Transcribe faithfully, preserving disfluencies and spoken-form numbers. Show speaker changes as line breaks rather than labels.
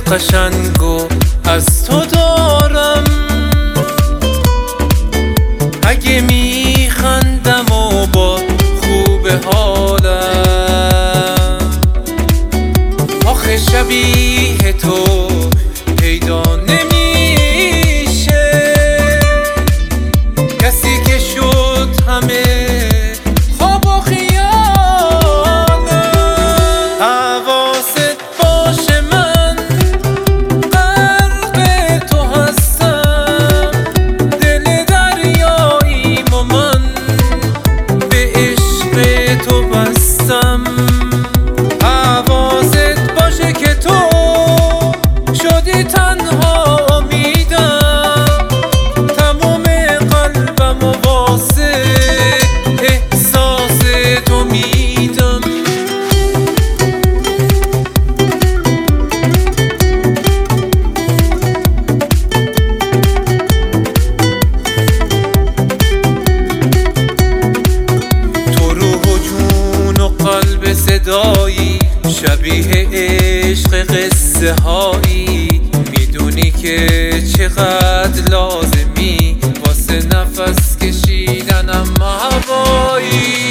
قشنگو از تو دارم. اگه میخندم و با خوب حالم، آخه شبیه تو پیدا نمیشه. کسی که شد همه خواب و خیالم. حواست باشه من غرق تو هستم، دل دریاییم و من به عشق تو بستم. حواست باشه که تو شدی تنها امیدم، تمام قلبم و واسه احساس تو میدم. تو روح و جون و قلب صدایی، شبیه عشق قصه هایی. میدونی که چقدر لازمی واسه نفس کشیدنم هوایی.